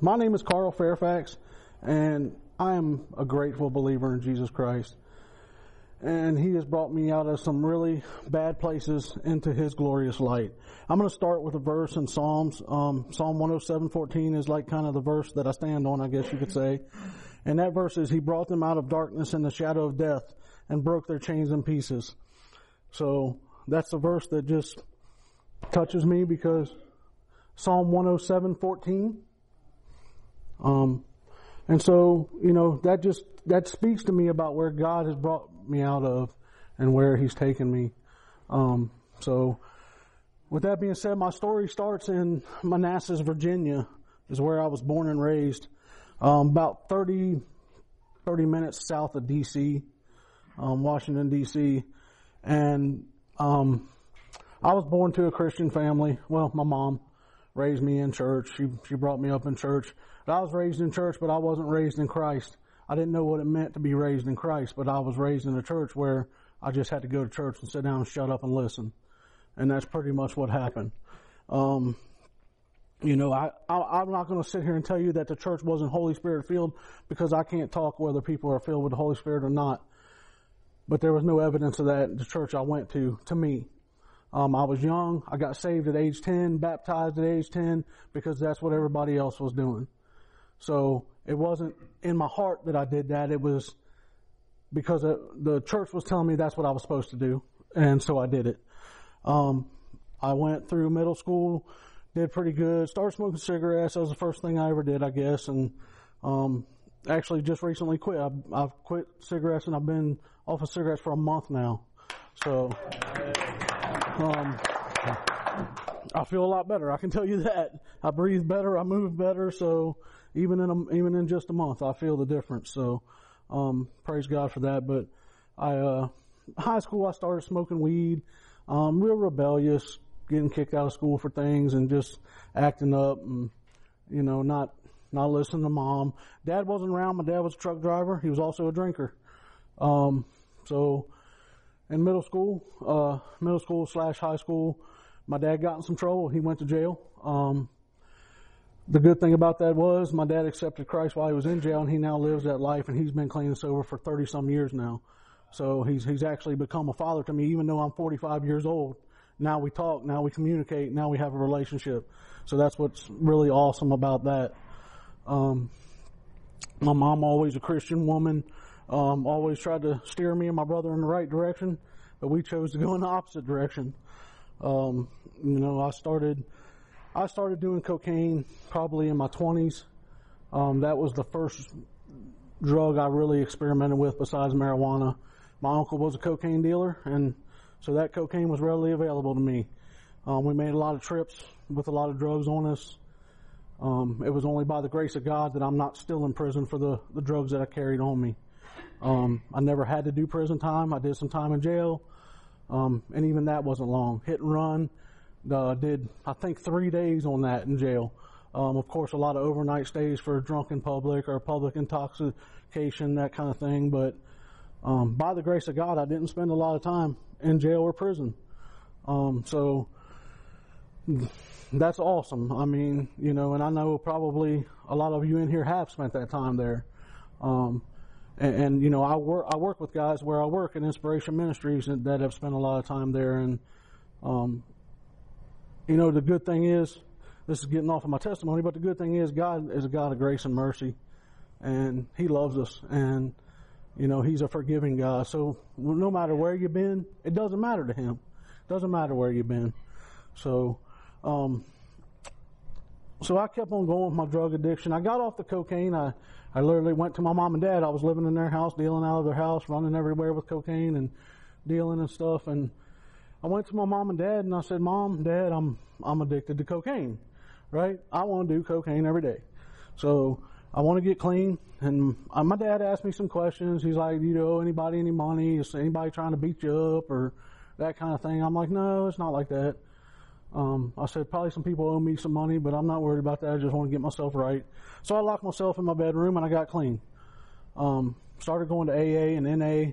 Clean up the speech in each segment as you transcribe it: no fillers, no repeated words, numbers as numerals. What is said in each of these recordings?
My name is Carl Fairfax, and I am a grateful believer in Jesus Christ. And He has brought me out of some really bad places into His glorious light. I'm going to start with a verse in Psalms. Psalm 107:14 is like kind of the verse that I stand on, I guess you could say. And that verse is, He brought them out of darkness and the shadow of death and broke their chains in pieces. So that's the verse that just touches me, because Psalm 107:14. And so, that speaks to me about where God has brought me out of and where He's taken me. So with that being said, my story starts in Manassas, Virginia, is where I was born and raised. About 30 minutes south of D.C., Washington, D.C. And I was born to a Christian family. Well, my mom raised me in church. She brought me up in church. I was raised in church, but I wasn't raised in Christ. I didn't know what it meant to be raised in Christ, but I was raised in a church where I just had to go to church and sit down and shut up and listen. And that's pretty much what happened. I'm not going to sit here and tell you that the church wasn't Holy Spirit filled, because I can't talk whether people are filled with the Holy Spirit or not. But there was no evidence of that in the church I went to me. I was young. I got saved at age 10, baptized at age 10, because that's what everybody else was doing. So it wasn't in my heart that I did that. It was because the church was telling me that's what I was supposed to do. And so I did it. I went through middle school, did pretty good, started smoking cigarettes. That was the first thing I ever did, I guess. And actually just recently quit. I've quit cigarettes, and I've been off of cigarettes for a month now. So I feel a lot better, I can tell you that. I breathe better, I move better, so even in just a month, I feel the difference. So praise God for that. But high school, I started smoking weed, real rebellious, getting kicked out of school for things and just acting up, and not listening to mom. Dad wasn't around. My dad was a truck driver. He was also a drinker. So in middle school / high school, my dad got in some trouble. He went to jail. The good thing about that was my dad accepted Christ while he was in jail, and he now lives that life, and he's been clean and sober for 30 some years now. So he's actually become a father to me, even though I'm 45 years old. Now we talk, now we communicate, now we have a relationship. So that's what's really awesome about that. My mom, always a Christian woman, always tried to steer me and my brother in the right direction, but we chose to go in the opposite direction. I started doing cocaine probably in my 20s. That was the first drug I really experimented with besides marijuana. My uncle was a cocaine dealer, and so that cocaine was readily available to me. We made a lot of trips with a lot of drugs on us. It was only by the grace of God that I'm not still in prison for the drugs that I carried on me. I never had to do prison time. I did some time in jail, and even that wasn't long. Hit and run, did I think 3 days on that in jail. Of course, a lot of overnight stays for drunk in public or public intoxication, that kind of thing. But by the grace of God, I didn't spend a lot of time in jail or prison. So that's awesome. I mean, and I know probably a lot of you in here have spent that time there. And I work with guys where I work in Inspiration Ministries that have spent a lot of time there. And, the good thing is, this is getting off of my testimony, but the good thing is God is a God of grace and mercy, and He loves us, and, He's a forgiving God. So no matter where you've been, it doesn't matter to Him. It doesn't matter where you've been. So I kept on going with my drug addiction. I got off the cocaine. I literally went to my mom and dad. I was living in their house, dealing out of their house, running everywhere with cocaine and dealing and stuff. And I went to my mom and dad, and I said, Mom, Dad, I'm addicted to cocaine, right? I want to do cocaine every day. So I want to get clean. And my dad asked me some questions. He's like, do you owe anybody any money? Is anybody trying to beat you up or that kind of thing? I'm like, no, it's not like that. I said, probably some people owe me some money, but I'm not worried about that. I just want to get myself right. So I locked myself in my bedroom and I got clean. Started going to AA and NA.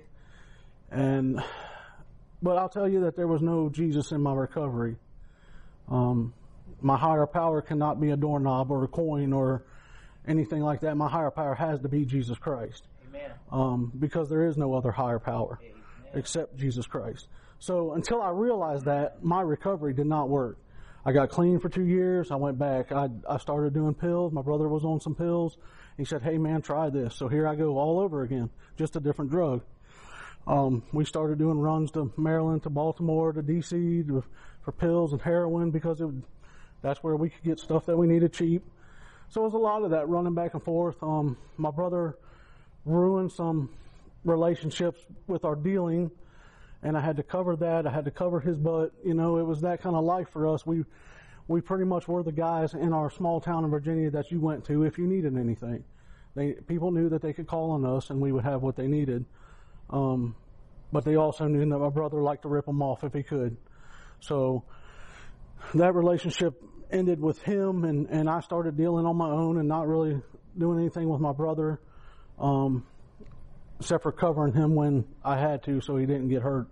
But I'll tell you that there was no Jesus in my recovery. My higher power cannot be a doorknob or a coin or anything like that. My higher power has to be Jesus Christ. Amen. Because there is no other higher power except Jesus Christ. So until I realized that, my recovery did not work. I got clean for 2 years. I went back. I started doing pills. My brother was on some pills. He said, hey man, try this. So here I go all over again, just a different drug. We started doing runs to Maryland, to Baltimore, to DC for pills and heroin because that's where we could get stuff that we needed cheap. So it was a lot of that running back and forth. My brother ruined some relationships with our dealing, and I had to cover that. I had to cover his butt. You know, it was that kind of life for us. We pretty much were the guys in our small town in Virginia that you went to if you needed anything. People knew that they could call on us and we would have what they needed. But they also knew that my brother liked to rip them off if he could. So that relationship ended with him, and I started dealing on my own and not really doing anything with my brother, except for covering him when I had to so he didn't get hurt.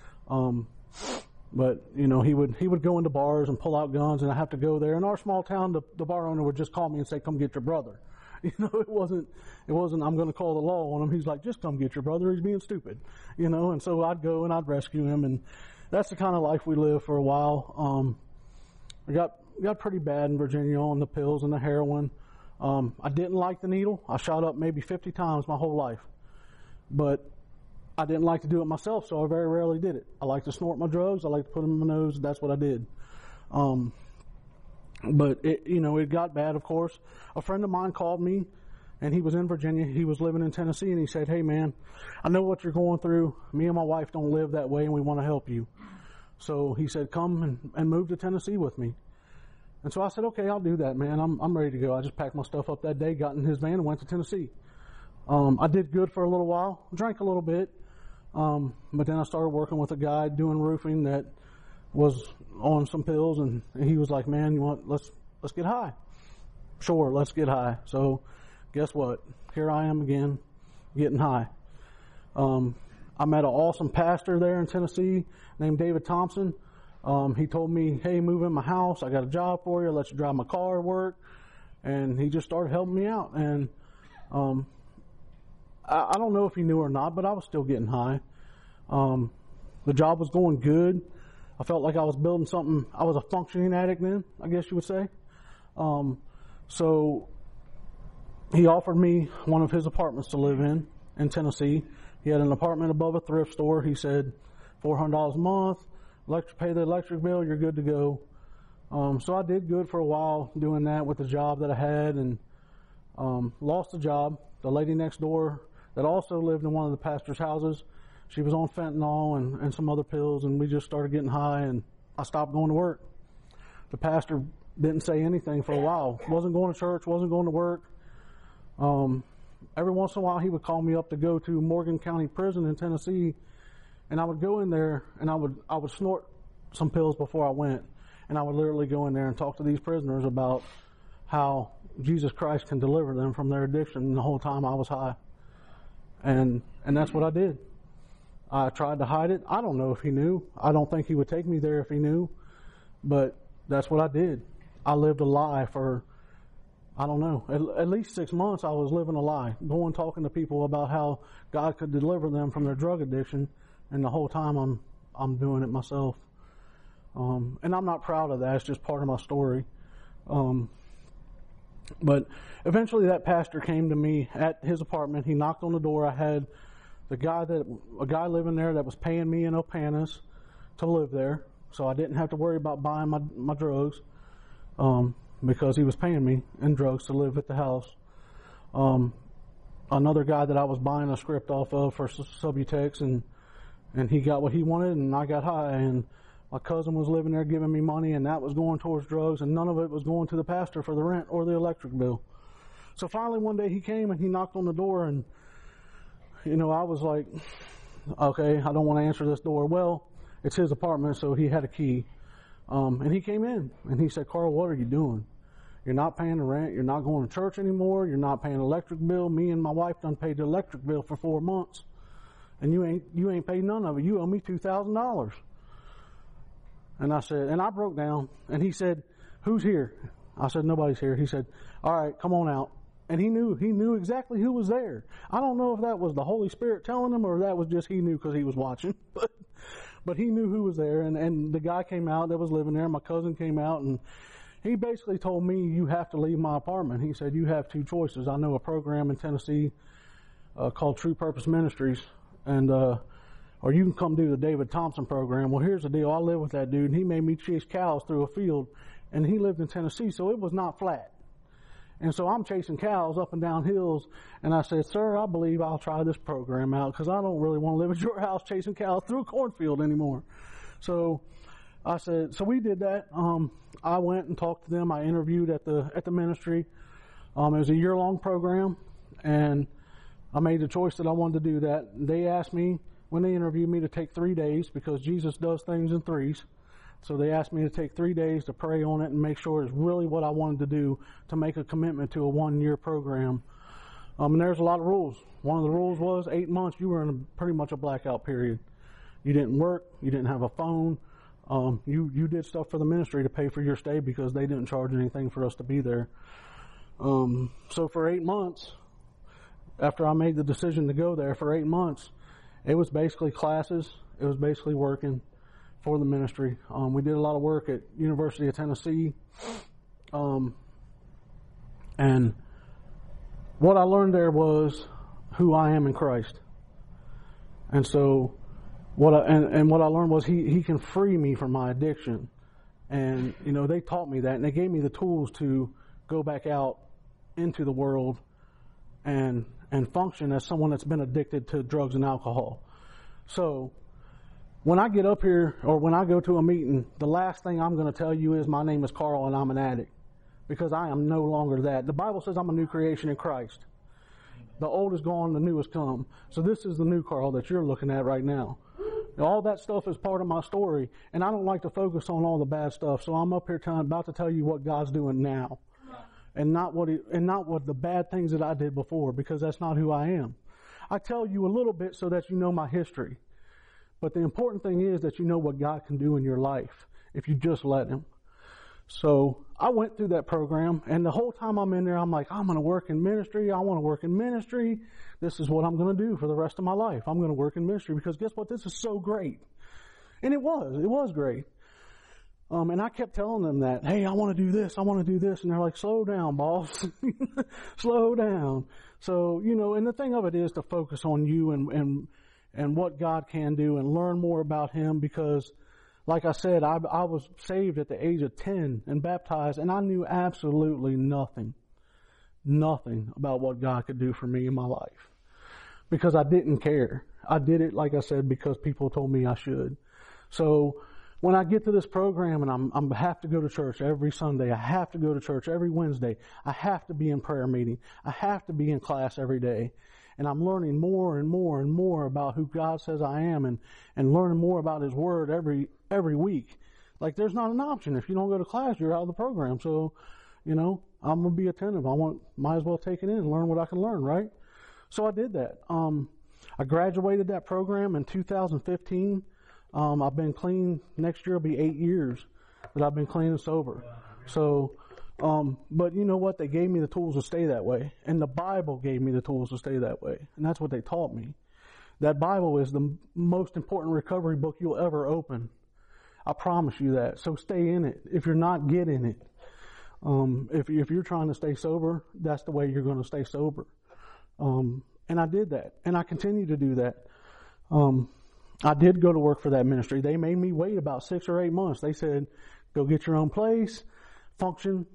But you know, he would go into bars and pull out guns, and I have to go there. In our small town, the bar owner would just call me and say, come get your brother. You know, it wasn't, I'm going to call the law on him. He's like, just come get your brother. He's being stupid. You know, and so I'd go and I'd rescue him, and that's the kind of life we lived for a while. I got pretty bad in Virginia on the pills and the heroin. I didn't like the needle. I shot up maybe 50 times my whole life. But I didn't like to do it myself, so I very rarely did it. I like to snort my drugs. I like to put them in my nose. That's what I did. But it got bad, of course. A friend of mine called me, and he was in Virginia. He was living in Tennessee, and he said, hey man, I know what you're going through. Me and my wife don't live that way, and we want to help you. So he said, come and move to Tennessee with me. And so I said, okay, I'll do that, man. I'm ready to go. I just packed my stuff up that day, got in his van, and went to Tennessee. I did good for a little while, drank a little bit, but then I started working with a guy doing roofing that was on some pills, and he was like, man, let's get high. Sure, let's get high. So guess what? Here I am again, getting high. I met an awesome pastor there in Tennessee named David Thompson. He told me, hey, move in my house. I got a job for you. Let you drive my car to work. And he just started helping me out. And I don't know if he knew or not, but I was still getting high. The job was going good. I felt like I was building something. I was a functioning addict then, I guess you would say. So he offered me one of his apartments to live in Tennessee. He had an apartment above a thrift store. He said $400 a month, pay the electric bill, you're good to go. So I did good for a while doing that with the job that I had, and lost the job. The lady next door that also lived in one of the pastor's houses, she was on fentanyl and some other pills, and we just started getting high, and I stopped going to work. The pastor didn't say anything for a while. Wasn't going to church, wasn't going to work. Every once in a while he would call me up to go to Morgan County Prison in Tennessee, and I would go in there and I would snort some pills before I went, and I would literally go in there and talk to these prisoners about how Jesus Christ can deliver them from their addiction, and the whole time I was high. And that's what I did. I tried to hide it. I don't know if he knew. I don't think he would take me there if he knew, but that's what I did. I lived a lie for, I don't know, at least 6 months I was living a lie, going talking to people about how God could deliver them from their drug addiction, and the whole time I'm doing it myself. And I'm not proud of that. It's just part of my story. But eventually that pastor came to me at his apartment. He knocked on the door. I had a guy living there that was paying me in Opanis to live there, so I didn't have to worry about buying my drugs, because he was paying me in drugs to live at the house. Another guy that I was buying a script off of for Subutex, and he got what he wanted, and I got high, and my cousin was living there giving me money, and that was going towards drugs, and none of it was going to the pastor for the rent or the electric bill. So finally one day he came and he knocked on the door, and I was like, okay, I don't want to answer this door. Well, it's his apartment, so he had a key. And he came in and he said, Carl, what are you doing? You're not paying the rent. You're not going to church anymore. You're not paying the electric bill. Me and my wife done paid the electric bill for 4 months, and you ain't paid none of it. You owe me $2,000. And I said, and I broke down, and he said, who's here? I said, nobody's here. He said, all right, come on out. And he knew exactly who was there. I don't know if that was the Holy Spirit telling him or that was just he knew because he was watching. But he knew who was there. And the guy came out that was living there. My cousin came out, and he basically told me, you have to leave my apartment. He said, you have two choices. I know a program in Tennessee called True Purpose Ministries, and or you can come do the David Thompson program. Well, here's the deal. I live with that dude, and he made me chase cows through a field, and he lived in Tennessee, so it was not flat. And so I'm chasing cows up and down hills, and I said, sir, I believe I'll try this program out because I don't really want to live at your house chasing cows through a cornfield anymore. So I said, so we did that. I went and talked to them. I interviewed at the ministry. It was a year-long program, and I made the choice that I wanted to do that. They asked me, when they interviewed me, to take 3 days because Jesus does things in threes. So they asked me to take 3 days to pray on it and make sure it's really what I wanted to do, to make a commitment to a 1-year program. And there's a lot of rules. One of the rules was 8 months you were in pretty much a blackout period. You didn't work. You didn't have a phone. You did stuff for the ministry to pay for your stay because they didn't charge anything for us to be there. So for 8 months, after I made the decision to go there, for 8 months, it was basically classes. It was basically working for the ministry. We did a lot of work at University of Tennessee. And what I learned there was who I am in Christ. And so what I learned was he can free me from my addiction. And, they taught me that, and they gave me the tools to go back out into the world and function as someone that's been addicted to drugs and alcohol. So when I get up here or when I go to a meeting, the last thing I'm going to tell you is my name is Carl and I'm an addict, because I am no longer that. The Bible says I'm a new creation in Christ. The old is gone, the new has come. So this is the new Carl that you're looking at right now. All that stuff is part of my story, and I don't like to focus on all the bad stuff. So I'm up here about to tell you what God's doing now. And not what the bad things that I did before, because that's not who I am. I tell you a little bit so that you know my history. But the important thing is that you know what God can do in your life if you just let Him. So I went through that program, and the whole time I'm in there, I'm like, I'm going to work in ministry. I want to work in ministry. This is what I'm going to do for the rest of my life. I'm going to work in ministry because guess what? This is so great. And it was great. And I kept telling them that, hey, I want to do this, I want to do this. And they're like, slow down, boss. Slow down. So, and the thing of it is to focus on you and what God can do and learn more about Him, because, like I said, I was saved at the age of 10 and baptized, and I knew absolutely nothing about what God could do for me in my life, because I didn't care. I did it, like I said, because people told me I should. So when I get to this program and I have to go to church every Sunday, I have to go to church every Wednesday, I have to be in prayer meeting, I have to be in class every day, and I'm learning more and more and more about who God says I am, and learning more about His Word every week. Like, there's not an option. If you don't go to class, you're out of the program. So, I'm going to be attentive. Might as well take it in and learn what I can learn, right? So I did that. I graduated that program in 2015. I've been clean. Next year will be 8 years that I've been clean and sober. So, but you know what? They gave me the tools to stay that way. And the Bible gave me the tools to stay that way. And that's what they taught me. That Bible is the most important recovery book you'll ever open. I promise you that. So stay in it. If you're not, get in it. If you're trying to stay sober, that's the way you're going to stay sober. And I did that. And I continue to do that. I did go to work for that ministry. They made me wait about 6 or 8 months. They said, go get your own place, function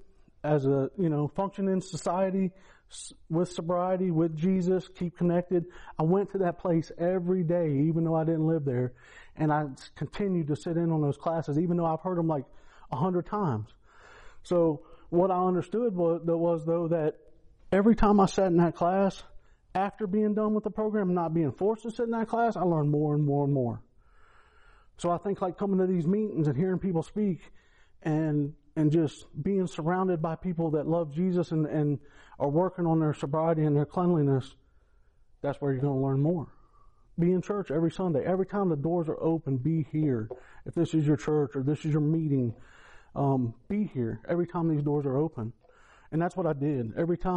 in society with sobriety, with Jesus, keep connected. I went to that place every day, even though I didn't live there. And I continued to sit in on those classes, even though I've heard them like 100 times. So what I understood was that every time I sat in that class, after being done with the program, not being forced to sit in that class, I learned more and more and more. So I think like coming to these meetings and hearing people speak and just being surrounded by people that love Jesus and are working on their sobriety and their cleanliness, that's where you're going to learn more. Be in church every Sunday. Every time the doors are open, be here. If this is your church or this is your meeting, be here every time these doors are open. And that's what I did. Every time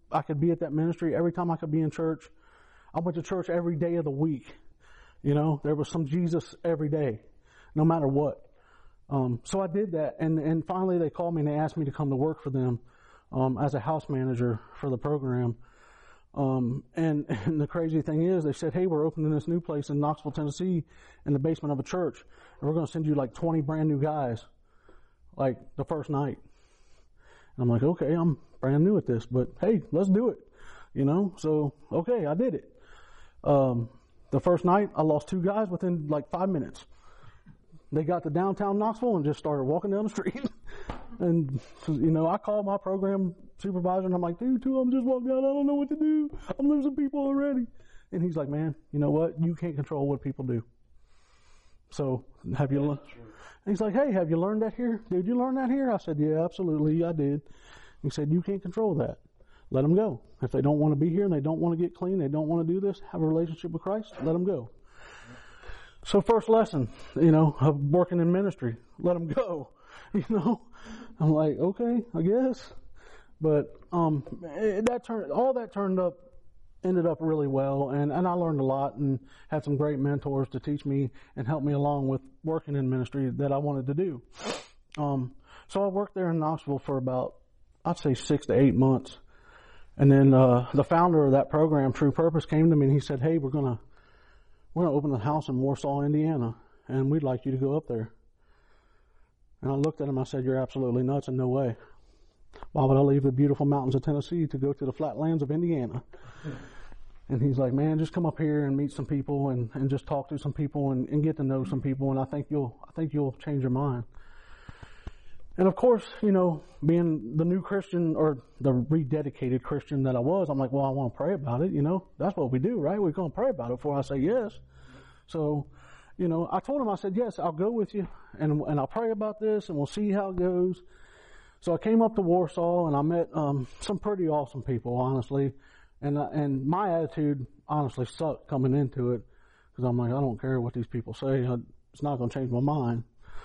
I could be at that ministry, every time I could be in church, I went to church every day of the week. You know, there was some Jesus every day, no matter what. So I did that, and finally they called me and they asked me to come to work for them as a house manager for the program. And the crazy thing is, they said, hey, we're opening this new place in Knoxville, Tennessee, in the basement of a church, and we're going to send you like 20 brand new guys, like the first night. And I'm like, okay, I'm brand new at this, but hey, let's do it. You know, so okay, I did it. The first night, I lost 2 guys within like 5 minutes. They got to downtown Knoxville and just started walking down the street. And, you know, I called my program supervisor and I'm like, dude, 2 of them just walked out. I don't know what to do. I'm losing people already. And he's like, man, you know what? You can't control what people do. So have you learned? He's like, hey, have you learned that here? Did you learn that here? I said, yeah, absolutely. I did. He said, you can't control that. Let them go. If they don't want to be here and they don't want to get clean, they don't want to do this, have a relationship with Christ, let them go. So first lesson, you know, of working in ministry, let them go. You know, I'm like, okay, I guess. But ended up really well, and I learned a lot and had some great mentors to teach me and help me along with working in ministry that I wanted to do. So I worked there in Knoxville for about, I'd say 6 to 8 months. And then the founder of that program, True Purpose, came to me and he said, hey, we're gonna open a house in Warsaw, Indiana, and we'd like you to go up there. And I looked at him, I said, you're absolutely nuts, and no way. Why would I leave the beautiful mountains of Tennessee to go to the flatlands of Indiana? And he's like, man, just come up here and meet some people and just talk to some people and get to know some people, and I think you'll change your mind. And of course, you know, being the new Christian or the rededicated Christian that I was, I'm like, well, I want to pray about it, you know. That's what we do, right? We're going to pray about it before I say yes. So, you know, I told him, I said, yes, I'll go with you and I'll pray about this and we'll see how it goes. So I came up to Warsaw and I met some pretty awesome people, honestly. And my attitude honestly sucked coming into it because I'm like, I don't care what these people say. It's not going to change my mind.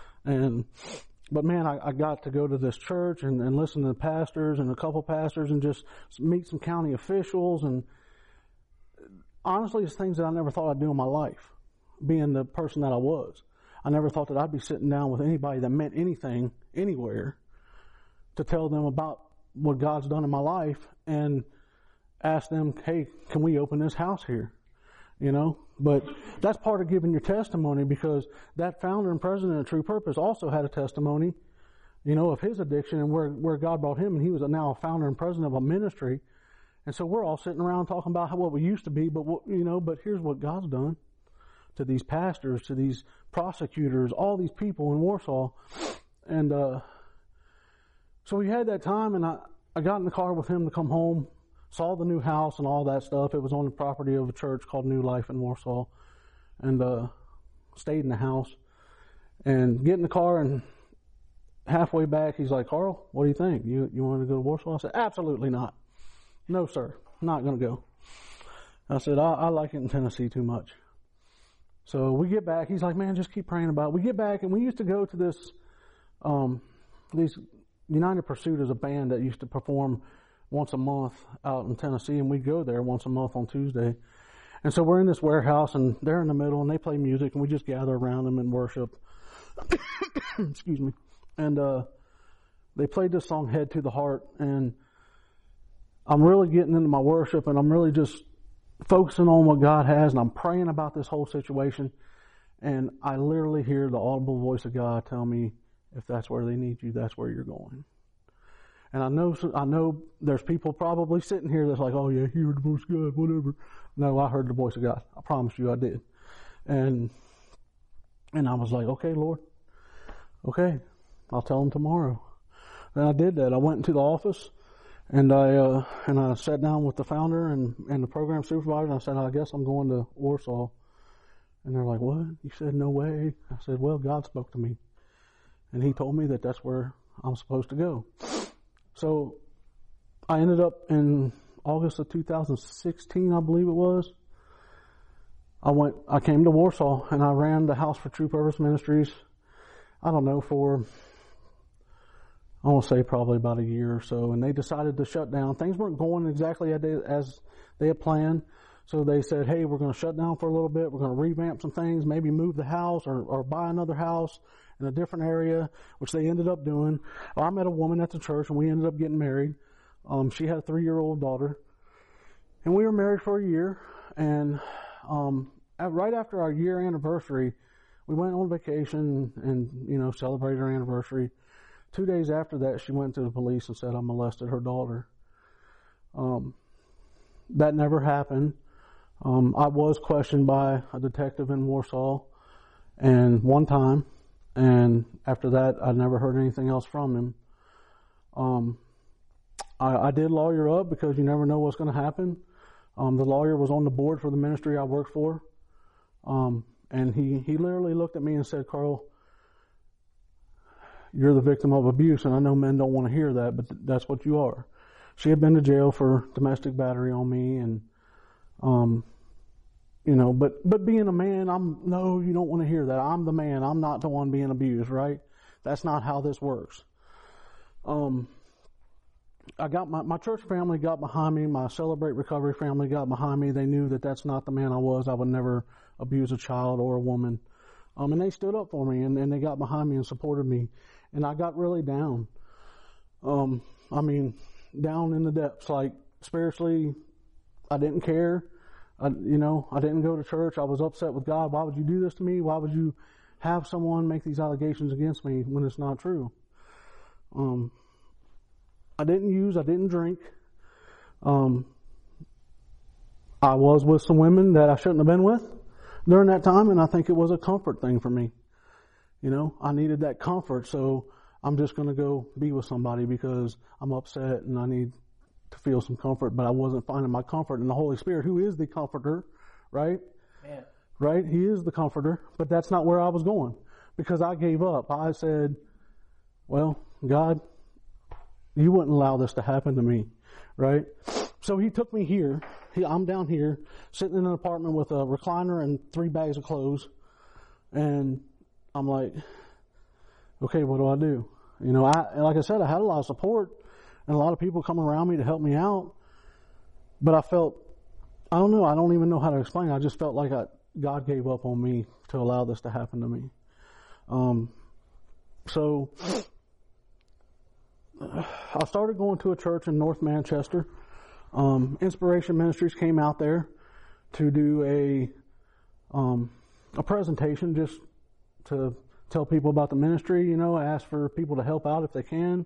But man, I got to go to this church and listen to the pastors and a couple pastors and just meet some county officials. And honestly, it's things that I never thought I'd do in my life, being the person that I was. I never thought that I'd be sitting down with anybody that meant anything, anywhere, to tell them about what God's done in my life and ask them, hey, can we open this house here? You know, but that's part of giving your testimony, because that founder and president of True Purpose also had a testimony, you know, of his addiction and where God brought him, and he was now a founder and president of a ministry. And so we're all sitting around talking about what we used to be, but but here's what God's done to these pastors, to these prosecutors, all these people in Warsaw. And so we had that time, and I got in the car with him to come home. Saw the new house and all that stuff. It was on the property of a church called New Life in Warsaw. And stayed in the house. And get in the car, and halfway back, he's like, Carl, what do you think? You want to go to Warsaw? I said, absolutely not. No, sir. Not going to go. I said, I like it in Tennessee too much. So we get back. He's like, man, just keep praying about it. We get back, and we used to go to these United Pursuit is a band that used to perform once a month out in Tennessee, and we'd go there once a month on Tuesday. And so we're in this warehouse, and they're in the middle, and they play music, and we just gather around them and worship. Excuse me. And they played this song, Head to the Heart, and I'm really getting into my worship, and I'm really just focusing on what God has, and I'm praying about this whole situation, and I literally hear the audible voice of God tell me, if that's where they need you, that's where you're going. And I know there's people probably sitting here that's like, oh yeah, you heard the voice of God, whatever. No, I heard the voice of God. I promise you I did. And I was like, okay, Lord. Okay, I'll tell them tomorrow. And I did that. I went into the office and I sat down with the founder and the program supervisor, and I said, I guess I'm going to Warsaw. And they're like, what? You said no way? I said, well, God spoke to me. And he told me that that's where I'm supposed to go. So I ended up in August of 2016, I believe it was. I came to Warsaw and I ran the house for True Purpose Ministries. I don't know, for I want to say probably about a year or so, and they decided to shut down. Things weren't going exactly as they had planned, so they said, hey, we're going to shut down for a little bit. We're going to revamp some things, maybe move the house or buy another house in a different area, which they ended up doing. I met a woman at the church, and we ended up getting married. She had a 3-year-old daughter, and we were married for a year, and right after our year anniversary, we went on vacation and celebrated our anniversary. 2 days after that, she went to the police and said I molested her daughter. That never happened. I was questioned by a detective in Warsaw, and one time, and after that, I never heard anything else from him. I did lawyer up because you never know what's going to happen. The lawyer was on the board for the ministry I worked for, and he literally looked at me and said, Carl, you're the victim of abuse, and I know men don't want to hear that, but that's what you are. She had been to jail for domestic battery on me, and but being a man, no, you don't want to hear that. I'm the man. I'm not the one being abused, right? That's not how this works. I got my church family got behind me. My Celebrate Recovery family got behind me. They knew that that's not the man I was. I would never abuse a child or a woman. And they stood up for me, and they got behind me and supported me. And I got really down. Down in the depths. Like, spiritually, I didn't care. I didn't go to church. I was upset with God. Why would you do this to me? Why would you have someone make these allegations against me when it's not true? I didn't use. I didn't drink. I was with some women that I shouldn't have been with during that time, and I think it was a comfort thing for me. I needed that comfort, so I'm just going to go be with somebody because I'm upset and I need to feel some comfort, but I wasn't finding my comfort in the Holy Spirit, who is the comforter, right? Man. Right? He is the comforter, but that's not where I was going because I gave up. I said, well, God, you wouldn't allow this to happen to me, right? So he took me here. I'm down here, sitting in an apartment with a recliner and 3 bags of clothes, and I'm like, okay, what do I do? Like I said, I had a lot of support and a lot of people coming around me to help me out, but I felt, I don't know, I don't even know how to explain it. I just felt like God gave up on me to allow this to happen to me. So I started going to a church in North Manchester. Inspiration Ministries came out there to do a presentation just to tell people about the ministry, ask for people to help out if they can.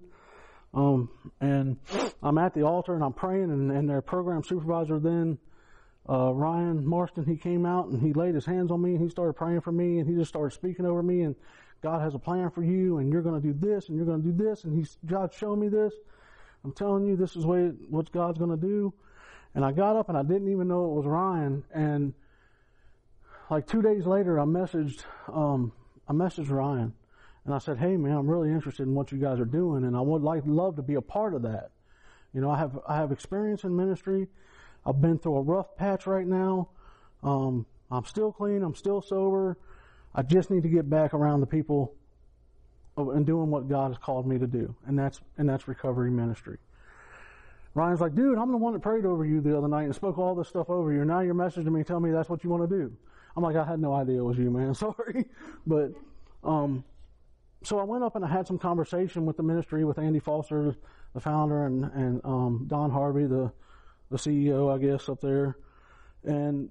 And I'm at the altar and I'm praying, and their program supervisor then, Ryan Marston, he came out and he laid his hands on me and he started praying for me, and he just started speaking over me, and God has a plan for you, and you're going to do this, and you're going to do this, and God's showing me this. I'm telling you, this is what God's going to do. And I got up and I didn't even know it was Ryan. And like 2 days later, I messaged Ryan, and I said, hey man, I'm really interested in what you guys are doing, and I would love to be a part of that. I have experience in ministry. I've been through a rough patch right now. I'm still clean. I'm still sober. I just need to get back around the people and doing what God has called me to do, and that's recovery ministry. Ryan's like, dude, I'm the one that prayed over you the other night and spoke all this stuff over you, and now you're messaging me telling me that's what you want to do. I'm like, I had no idea it was you, man. Sorry. But so I went up and I had some conversation with the ministry, with Andy Foster, the founder, and Don Harvey, the CEO, I guess, up there. And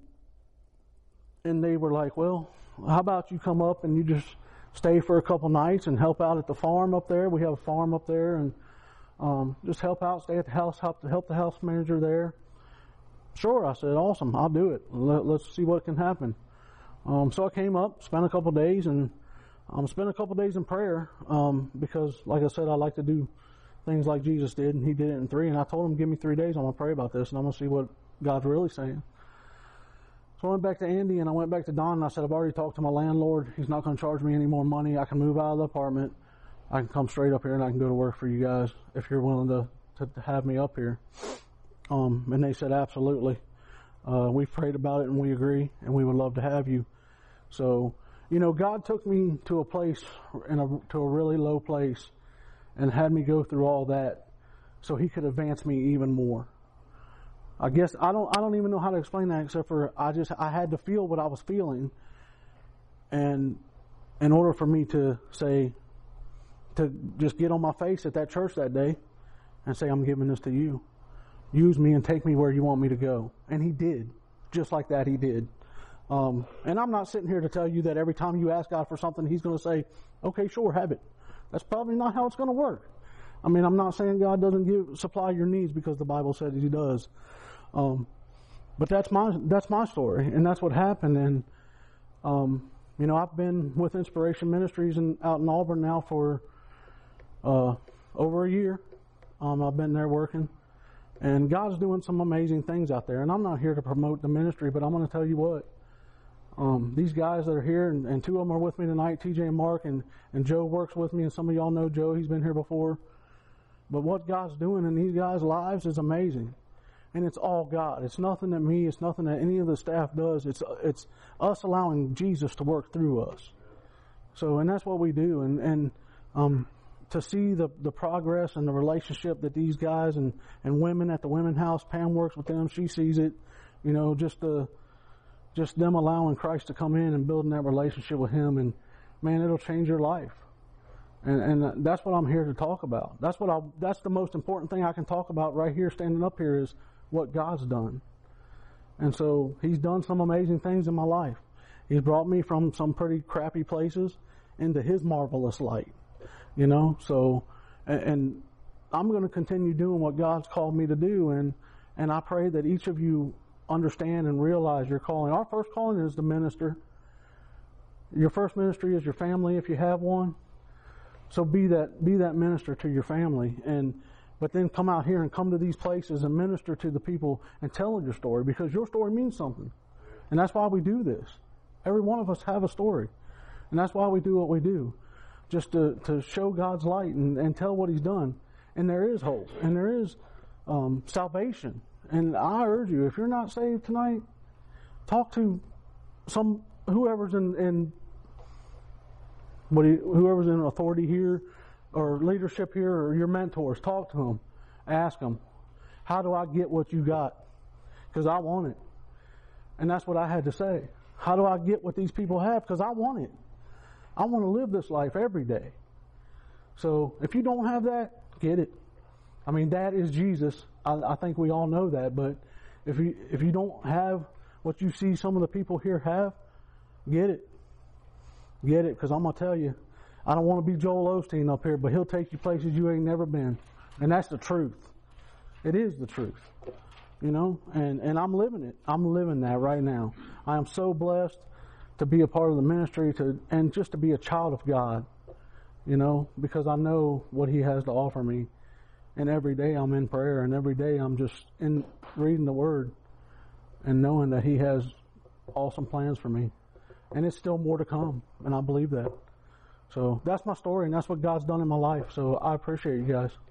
they were like, well, how about you come up and you just stay for a couple nights and help out at the farm up there. We have a farm up there, and just help out, stay at the house, help the house manager there. Sure, I said, awesome, I'll do it. Let's see what can happen. So I came up, spent a couple days, and spent a couple days in prayer because, like I said, I like to do things like Jesus did, and he did it in 3. And I told him, give me 3 days, I'm going to pray about this, and I'm going to see what God's really saying. So I went back to Andy, and I went back to Don, and I said, I've already talked to my landlord. He's not going to charge me any more money. I can move out of the apartment. I can come straight up here, and I can go to work for you guys if you're willing to have me up here. And they said, absolutely. We've prayed about it, and we agree, and we would love to have you. So, God took me to a place, to a really low place, and had me go through all that so He could advance me even more. I guess I don't even know how to explain that, except for I had to feel what I was feeling, and in order for me to just get on my face at that church that day and say, I'm giving this to you. Use me and take me where you want me to go. And He did. Just like that, He did. And I'm not sitting here to tell you that every time you ask God for something, He's going to say, okay, sure, have it. That's probably not how it's going to work. I mean, I'm not saying God doesn't supply your needs, because the Bible says He does. But that's my story, and that's what happened. And I've been with Inspiration Ministries out in Auburn now for over a year. I've been there working, and God's doing some amazing things out there. And I'm not here to promote the ministry, but I'm going to tell you what. These guys that are here, and two of them are with me tonight, TJ and Mark, and Joe works with me, and some of y'all know Joe. He's been here before. But what God's doing in these guys' lives is amazing. And it's all God. It's nothing that me, it's nothing that any of the staff does. It's us allowing Jesus to work through us. So, and that's what we do. And to see the progress and the relationship that these guys and women at the Women's House, Pam works with them, she sees it, just them allowing Christ to come in and building that relationship with Him, and man, it'll change your life. And that's what I'm here to talk about. That's the most important thing I can talk about right here, standing up here, is what God's done. And so He's done some amazing things in my life. He's brought me from some pretty crappy places into His marvelous light. So, and I'm going to continue doing what God's called me to do, and I pray that each of you understand and realize your calling. Our first calling is to minister. Your first ministry is your family, if you have one. So be that minister to your family, but then come out here and come to these places and minister to the people and tell your story, because your story means something. And that's why we do this. Every one of us have a story. And that's why we do what we do. Just to show God's light and tell what He's done. And there is hope. And there is salvation. And I urge you, if you're not saved tonight, talk to whoever's in authority here, or leadership here, or your mentors. Talk to them. Ask them, how do I get what you got? Because I want it. And that's what I had to say. How do I get what these people have? Because I want it. I want to live this life every day. So if you don't have that, get it. I mean, that is Jesus. I think we all know that. But if you don't have what you see some of the people here have, get it. Get it, because I'm going to tell you, I don't want to be Joel Osteen up here, but He'll take you places you ain't never been. And that's the truth. It is the truth. And I'm living it. I'm living that right now. I am so blessed to be a part of the ministry, and just to be a child of God, because I know what He has to offer me. And every day I'm in prayer, and every day I'm just in reading the Word and knowing that He has awesome plans for me. And it's still more to come, and I believe that. So that's my story, and that's what God's done in my life. So I appreciate you guys.